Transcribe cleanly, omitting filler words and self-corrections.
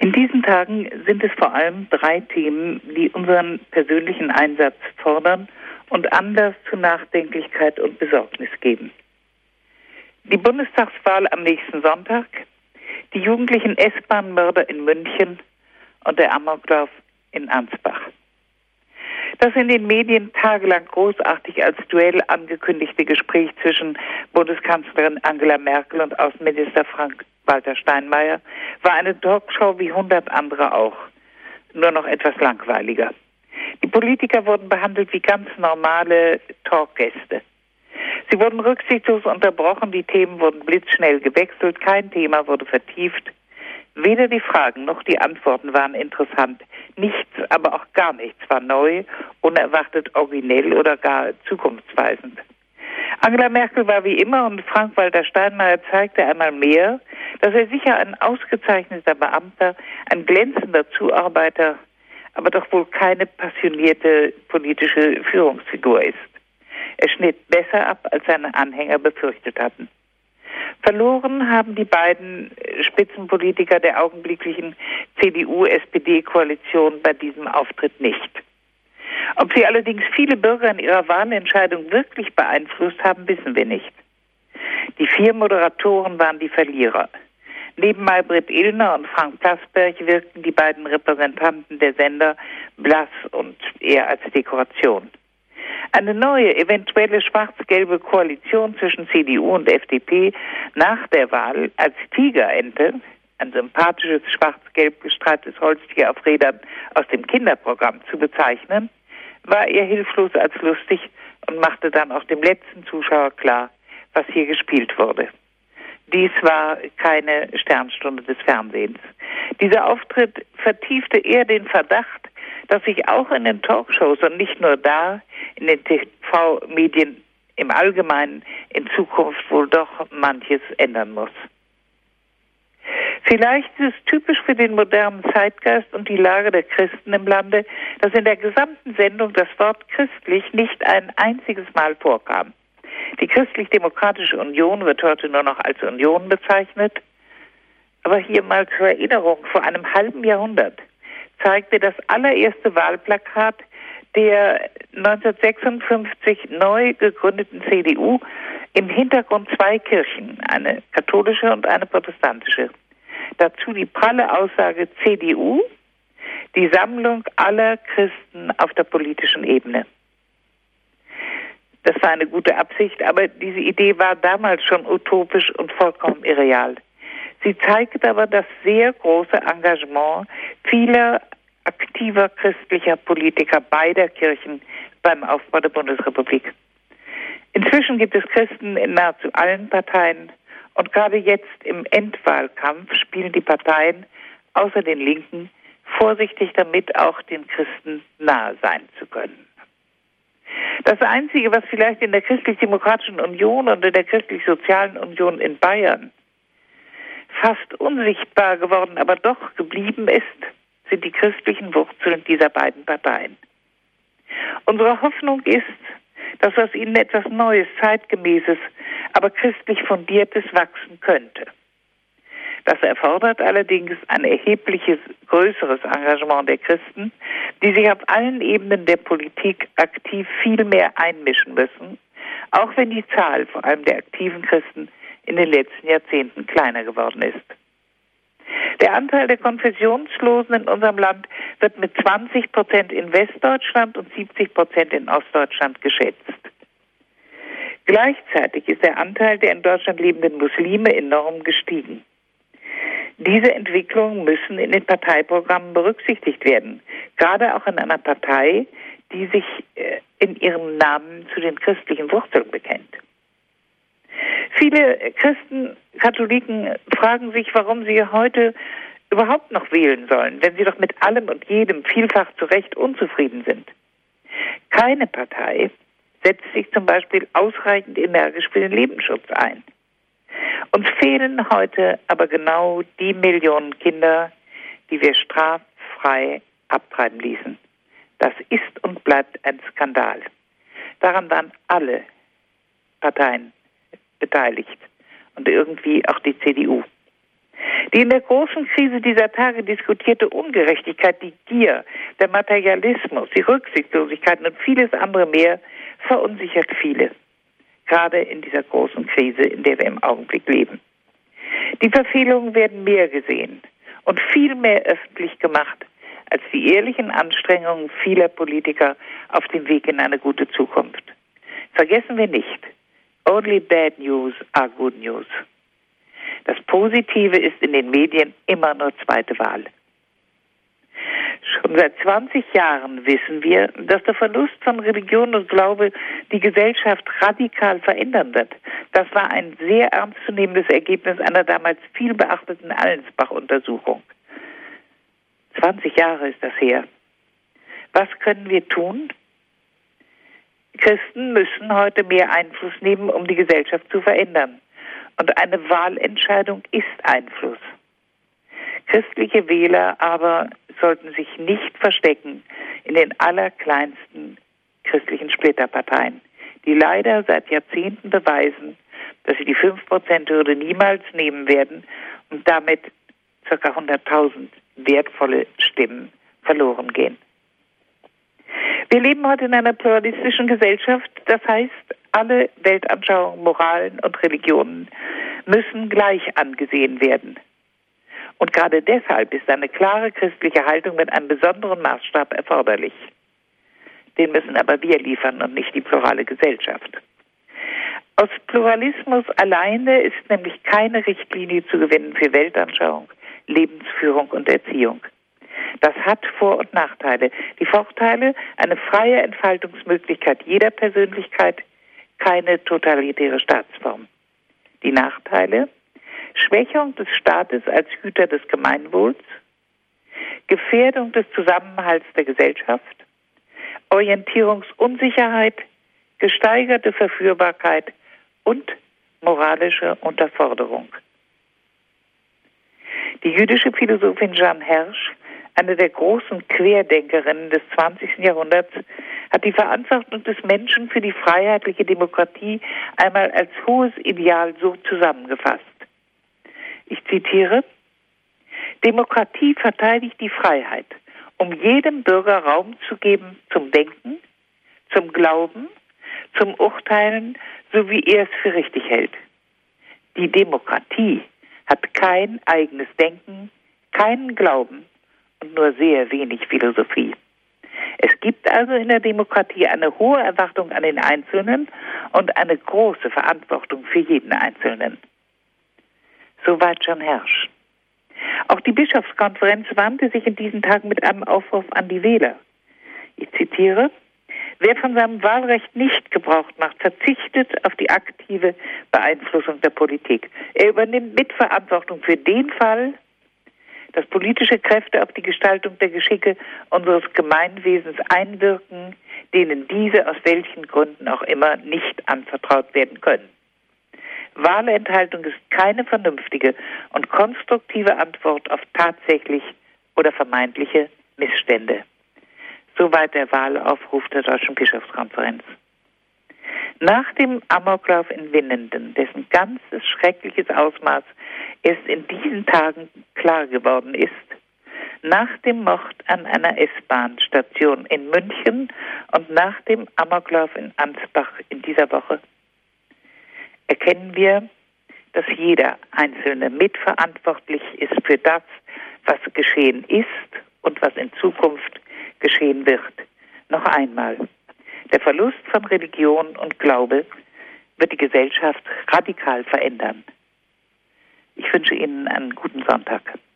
In diesen Tagen sind es vor allem 3 Themen, die unseren persönlichen Einsatz fordern und Anlass zu Nachdenklichkeit und Besorgnis geben. Die Bundestagswahl am nächsten Sonntag, die jugendlichen S-Bahn-Mörder in München und der Amoklauf in Ansbach. Das in den Medien tagelang großartig als Duell angekündigte Gespräch zwischen Bundeskanzlerin Angela Merkel und Außenminister Frank-Walter Steinmeier war eine Talkshow wie 100 andere auch, nur noch etwas langweiliger. Die Politiker wurden behandelt wie ganz normale Talkgäste. Sie wurden rücksichtslos unterbrochen, die Themen wurden blitzschnell gewechselt, kein Thema wurde vertieft. Weder die Fragen noch die Antworten waren interessant. Nichts, aber auch gar nichts war neu, unerwartet originell oder gar zukunftsweisend. Angela Merkel war wie immer und Frank-Walter Steinmeier zeigte einmal mehr, dass er sicher ein ausgezeichneter Beamter, ein glänzender Zuarbeiter, aber doch wohl keine passionierte politische Führungsfigur ist. Er schnitt besser ab, als seine Anhänger befürchtet hatten. Verloren haben die beiden Spitzenpolitiker der augenblicklichen CDU-SPD-Koalition bei diesem Auftritt nicht. Ob sie allerdings viele Bürger in ihrer Wahlentscheidung wirklich beeinflusst haben, wissen wir nicht. Die 4 Moderatoren waren die Verlierer. Neben Maybrit Illner und Frank Plasberg wirkten die beiden Repräsentanten der Sender blass und eher als Dekoration. Eine neue, eventuelle schwarz-gelbe Koalition zwischen CDU und FDP nach der Wahl als Tigerente, ein sympathisches schwarz-gelb gestreiftes Holztier auf Rädern aus dem Kinderprogramm zu bezeichnen, war eher hilflos als lustig und machte dann auch dem letzten Zuschauer klar, was hier gespielt wurde. Dies war keine Sternstunde des Fernsehens. Dieser Auftritt vertiefte eher den Verdacht, dass sich auch in den Talkshows und nicht nur da, in den TV-Medien im Allgemeinen in Zukunft wohl doch manches ändern muss. Vielleicht ist es typisch für den modernen Zeitgeist und die Lage der Christen im Lande, dass in der gesamten Sendung das Wort christlich nicht ein einziges Mal vorkam. Die Christlich-Demokratische Union wird heute nur noch als Union bezeichnet. Aber hier mal zur Erinnerung, vor einem halben Jahrhundert zeigte das allererste Wahlplakat der 1956 neu gegründeten CDU im Hintergrund 2 Kirchen, eine katholische und eine protestantische. Dazu die pralle Aussage CDU, die Sammlung aller Christen auf der politischen Ebene. Das war eine gute Absicht, aber diese Idee war damals schon utopisch und vollkommen irreal. Sie zeigt aber das sehr große Engagement vieler aktiver christlicher Politiker beider Kirchen beim Aufbau der Bundesrepublik. Inzwischen gibt es Christen in nahezu allen Parteien und gerade jetzt im Endwahlkampf spielen die Parteien außer den Linken vorsichtig damit, auch den Christen nahe sein zu können. Das Einzige, was vielleicht in der Christlich-Demokratischen Union und in der Christlich-Sozialen Union in Bayern fast unsichtbar geworden, aber doch geblieben ist, sind die christlichen Wurzeln dieser beiden Parteien. Unsere Hoffnung ist, dass aus ihnen etwas Neues, Zeitgemäßes, aber christlich Fundiertes wachsen könnte. Das erfordert allerdings ein erhebliches, größeres Engagement der Christen, die sich auf allen Ebenen der Politik aktiv viel mehr einmischen müssen, auch wenn die Zahl vor allem der aktiven Christen in den letzten Jahrzehnten kleiner geworden ist. Der Anteil der Konfessionslosen in unserem Land wird mit 20% in Westdeutschland und 70% in Ostdeutschland geschätzt. Gleichzeitig ist der Anteil der in Deutschland lebenden Muslime enorm gestiegen. Diese Entwicklungen müssen in den Parteiprogrammen berücksichtigt werden, gerade auch in einer Partei, die sich in ihrem Namen zu den christlichen Wurzeln bekennt. Viele Christen, Katholiken fragen sich, warum sie heute überhaupt noch wählen sollen, wenn sie doch mit allem und jedem vielfach zu Recht unzufrieden sind. Keine Partei setzt sich zum Beispiel ausreichend energisch für den Lebensschutz ein. Uns fehlen heute aber genau die Millionen Kinder, die wir straffrei abtreiben ließen. Das ist und bleibt ein Skandal. Daran waren alle Parteien beteiligt und irgendwie auch die CDU. Die in der großen Krise dieser Tage diskutierte Ungerechtigkeit, die Gier, der Materialismus, die Rücksichtslosigkeit und vieles andere mehr verunsichert viele. Gerade in dieser großen Krise, in der wir im Augenblick leben. Die Verfehlungen werden mehr gesehen und viel mehr öffentlich gemacht als die ehrlichen Anstrengungen vieler Politiker auf dem Weg in eine gute Zukunft. Vergessen wir nicht, only bad news are good news. Das Positive ist in den Medien immer nur zweite Wahl. Schon seit 20 Jahren wissen wir, dass der Verlust von Religion und Glaube die Gesellschaft radikal verändern wird. Das war ein sehr ernstzunehmendes Ergebnis einer damals viel beachteten Allensbach-Untersuchung. 20 Jahre ist das her. Was können wir tun? Christen müssen heute mehr Einfluss nehmen, um die Gesellschaft zu verändern. Und eine Wahlentscheidung ist Einfluss. Christliche Wähler aber sollten sich nicht verstecken in den allerkleinsten christlichen Splitterparteien, die leider seit Jahrzehnten beweisen, dass sie die 5%-Hürde niemals nehmen werden und damit ca. 100.000 wertvolle Stimmen verloren gehen. Wir leben heute in einer pluralistischen Gesellschaft, das heißt, alle Weltanschauungen, Moralen und Religionen müssen gleich angesehen werden. Und gerade deshalb ist eine klare christliche Haltung mit einem besonderen Maßstab erforderlich. Den müssen aber wir liefern und nicht die plurale Gesellschaft. Aus Pluralismus alleine ist nämlich keine Richtlinie zu gewinnen für Weltanschauung, Lebensführung und Erziehung. Das hat Vor- und Nachteile. Die Vorteile: eine freie Entfaltungsmöglichkeit jeder Persönlichkeit, keine totalitäre Staatsform. Die Nachteile: Schwächung des Staates als Hüter des Gemeinwohls, Gefährdung des Zusammenhalts der Gesellschaft, Orientierungsunsicherheit, gesteigerte Verführbarkeit und moralische Unterforderung. Die jüdische Philosophin Jeanne Hersch, eine der großen Querdenkerinnen des 20. Jahrhunderts, hat die Verantwortung des Menschen für die freiheitliche Demokratie einmal als hohes Ideal so zusammengefasst. Ich zitiere: Demokratie verteidigt die Freiheit, um jedem Bürger Raum zu geben zum Denken, zum Glauben, zum Urteilen, so wie er es für richtig hält. Die Demokratie hat kein eigenes Denken, keinen Glauben und nur sehr wenig Philosophie. Es gibt also in der Demokratie eine hohe Erwartung an den Einzelnen und eine große Verantwortung für jeden Einzelnen. Soweit Jeanne Hersch. Auch die Bischofskonferenz wandte sich in diesen Tagen mit einem Aufruf an die Wähler. Ich zitiere: Wer von seinem Wahlrecht nicht Gebrauch macht, verzichtet auf die aktive Beeinflussung der Politik. Er übernimmt Mitverantwortung für den Fall, dass politische Kräfte auf die Gestaltung der Geschicke unseres Gemeinwesens einwirken, denen diese aus welchen Gründen auch immer nicht anvertraut werden können. Wahlenthaltung ist keine vernünftige und konstruktive Antwort auf tatsächlich oder vermeintliche Missstände. Soweit der Wahlaufruf der Deutschen Bischofskonferenz. Nach dem Amoklauf in Winnenden, dessen ganzes schreckliches Ausmaß erst in diesen Tagen klar geworden ist, nach dem Mord an einer S-Bahn-Station in München und nach dem Amoklauf in Ansbach in dieser Woche, erkennen wir, dass jeder Einzelne mitverantwortlich ist für das, was geschehen ist und was in Zukunft geschehen wird. Noch einmal: Der Verlust von Religion und Glaube wird die Gesellschaft radikal verändern. Ich wünsche Ihnen einen guten Sonntag.